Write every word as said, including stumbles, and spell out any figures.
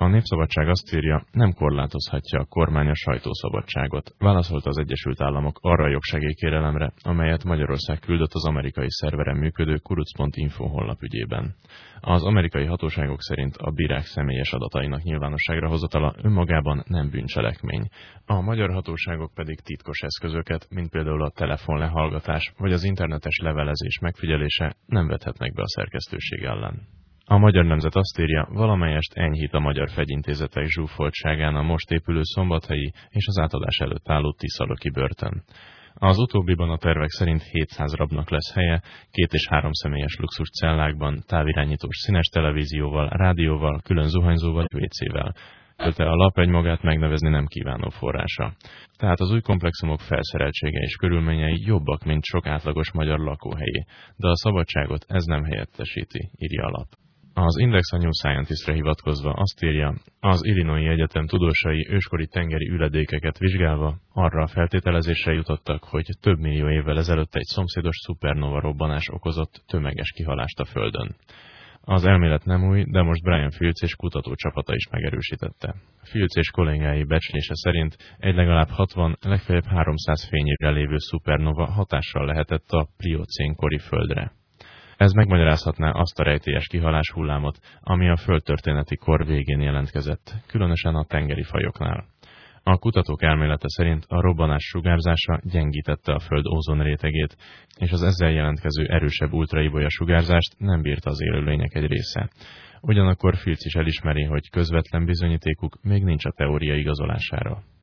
A Népszabadság azt írja, nem korlátozhatja a kormány a sajtószabadságot. Válaszolta az Egyesült Államok arra a jogsegélykérelemre, amelyet Magyarország küldött az amerikai szerveren működő kuruc pont info honlap ügyében. Az amerikai hatóságok szerint a bírák személyes adatainak nyilvánosságra hozatala önmagában nem bűncselekmény. A magyar hatóságok pedig titkos eszközöket, mint például a telefonlehallgatás vagy az internetes levelezés megfigyelése nem vethetnek be a szerkesztőség ellen. A Magyar Nemzet azt írja, valamelyest enyhít a magyar fegyintézetek zsúfoltságán a most épülő szombathelyi és az átadás előtt álló tiszalöki börtön. Az utóbbiban a tervek szerint hétszáz rabnak lesz helye, két és három személyes luxus cellákban, távirányítós színes televízióval, rádióval, külön zuhanyzóval, vécével. Ölte a lap egy magát megnevezni nem kívánó forrása. Tehát az új komplexumok felszereltsége és körülményei jobbak, mint sok átlagos magyar lakóhelyé, de a szabadságot ez nem helyettesíti, írja a lap. Az Index a New Scientist-re hivatkozva azt írja, az Illinois Egyetem tudósai őskori tengeri üledékeket vizsgálva arra a feltételezésre jutottak, hogy több millió évvel ezelőtt egy szomszédos szupernova robbanás okozott tömeges kihalást a Földön. Az elmélet nem új, de most Brian Fields és kutatócsapata is megerősítette. Fields és kollégái becslése szerint egy legalább hatvan, legfeljebb háromszáz fényévre lévő szupernova hatással lehetett a pliocén kori Földre. Ez megmagyarázhatná azt a rejtélyes kihalás hullámot, ami a földtörténeti kor végén jelentkezett, különösen a tengeri fajoknál. A kutatók elmélete szerint a robbanás sugárzása gyengítette a Föld ózonrétegét, és az ezzel jelentkező erősebb ultraibolya sugárzást nem bírta az élőlények egy része. Ugyanakkor Fields is elismeri, hogy közvetlen bizonyítékuk még nincs a teória igazolására.